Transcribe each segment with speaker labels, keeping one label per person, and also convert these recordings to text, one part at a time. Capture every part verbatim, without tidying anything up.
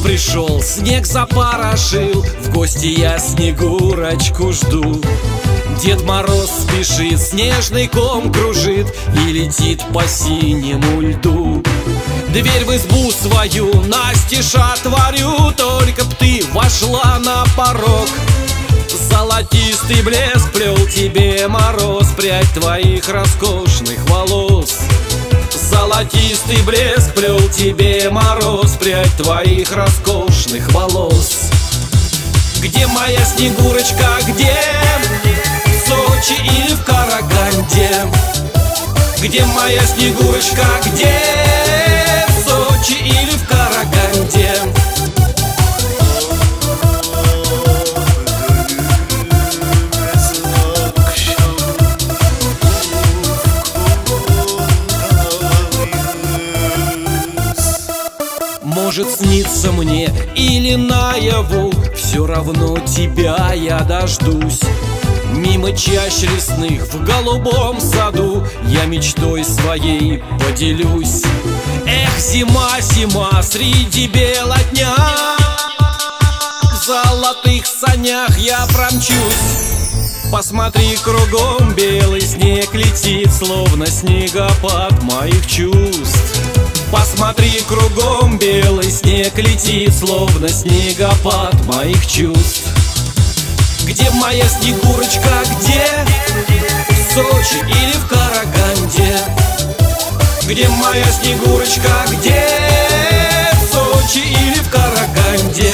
Speaker 1: пришел, снег запорошил, в гости я Снегурочку жду. Дед Мороз спешит, снежный ком кружит и летит по синему льду. Дверь в избу свою настежь отворю, только б ты вошла на порог. Золотистый блеск плел тебе Мороз, прядь твоих роскошных волос. Золотистый блеск плел тебе Мороз, прядь твоих роскошных волос. Где моя Снегурочка, где? В Сочи или в Караганде? Где моя Снегурочка, где? В Сочи или в Караганде? Может сниться мне или наяву, все равно тебя я дождусь. Мимо чащ лесных в голубом саду я мечтой своей поделюсь. Эх, зима, зима, среди бела дня в золотых санях я промчусь. Посмотри, кругом белый снег летит, словно снегопад моих чувств. Посмотри, кругом белый снег летит, словно снегопад моих чувств. Где моя Снегурочка, где? В Сочи или в Караганде? Где моя Снегурочка, где? В Сочи или в Караганде?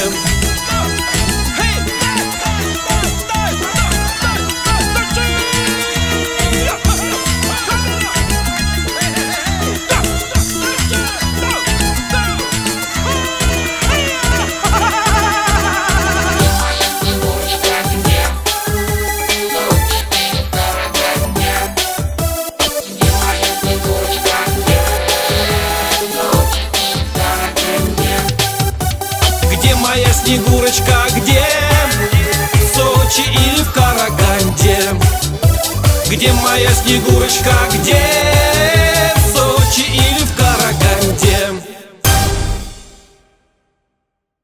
Speaker 1: Моя Снегурочка, где? В Сочи или в Караганде? Где моя Снегурочка,